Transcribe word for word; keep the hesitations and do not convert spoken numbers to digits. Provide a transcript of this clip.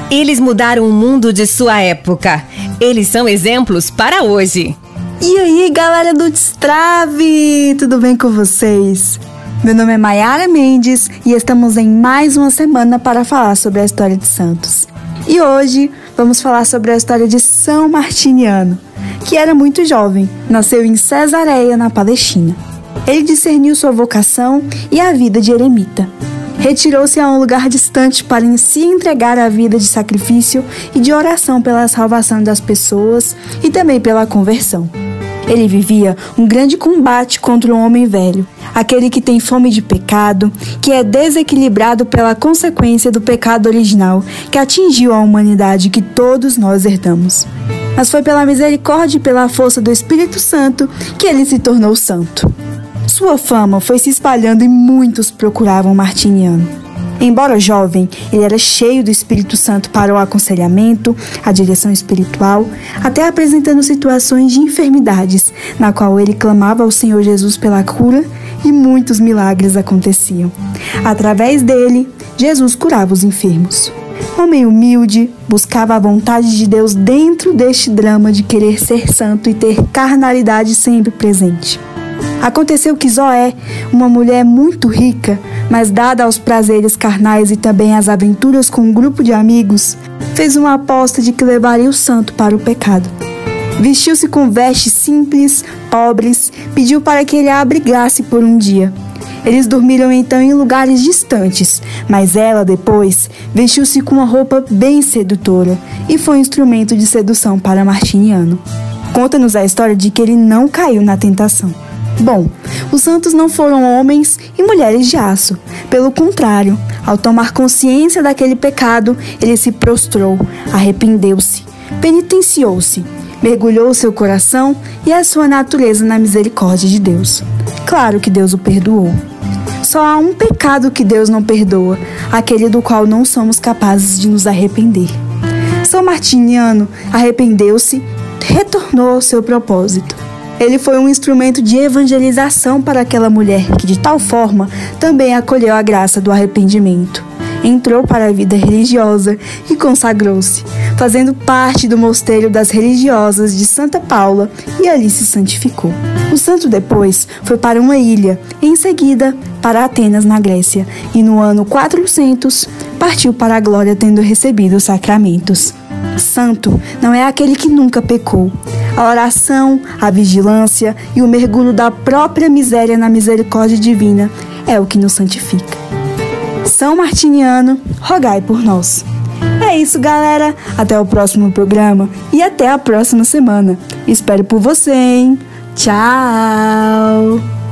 Eles mudaram o mundo de sua época. Eles são exemplos para hoje. E aí, galera do Destrave, tudo bem com vocês? Meu nome é Mayara Mendes e estamos em mais uma semana para falar sobre a história de santos. E hoje vamos falar sobre a história de São Martiniano, que era muito jovem, nasceu em Cesareia, na Palestina. Ele discerniu sua vocação e a vida de eremita. Retirou-se a um lugar distante para se entregar à vida de sacrifício e de oração pela salvação das pessoas e também pela conversão. Ele vivia um grande combate contra o homem velho, aquele que tem fome de pecado, que é desequilibrado pela consequência do pecado original que atingiu a humanidade que todos nós herdamos. Mas foi pela misericórdia e pela força do Espírito Santo que ele se tornou santo. Sua fama foi se espalhando e muitos procuravam Martiniano. Embora jovem, ele era cheio do Espírito Santo para o aconselhamento, a direção espiritual, até apresentando situações de enfermidades, na qual ele clamava ao Senhor Jesus pela cura e muitos milagres aconteciam. Através dele, Jesus curava os enfermos. Homem humilde, buscava a vontade de Deus dentro deste drama de querer ser santo e ter carnalidade sempre presente. Aconteceu que Zoé, uma mulher muito rica, mas dada aos prazeres carnais e também às aventuras com um grupo de amigos, fez uma aposta de que levaria o santo para o pecado. Vestiu-se com vestes simples, pobres, pediu para que ele a abrigasse por um dia. Eles dormiram então em lugares distantes, mas ela, depois, vestiu-se com uma roupa bem sedutora e foi um instrumento de sedução para Martiniano. Conta-nos a história de que ele não caiu na tentação. Bom, os santos não foram homens e mulheres de aço. Pelo contrário, ao tomar consciência daquele pecado, ele se prostrou, arrependeu-se, penitenciou-se, mergulhou seu coração e a sua natureza na misericórdia de Deus. Claro que Deus o perdoou. Só há um pecado que Deus não perdoa, aquele do qual não somos capazes de nos arrepender. São Martiniano arrependeu-se, retornou ao seu propósito. Ele foi um instrumento de evangelização para aquela mulher que, de tal forma, também acolheu a graça do arrependimento. Entrou para a vida religiosa e consagrou-se, fazendo parte do mosteiro das religiosas de Santa Paula e ali se santificou. O santo depois foi para uma ilha, em seguida para Atenas, na Grécia, e no ano quatrocentos partiu para a glória tendo recebido os sacramentos. Santo não é aquele que nunca pecou. A oração, a vigilância e o mergulho da própria miséria na misericórdia divina é o que nos santifica. São Martiniano, rogai por nós. É isso, galera. Até o próximo programa e até a próxima semana. Espero por você, hein? Tchau!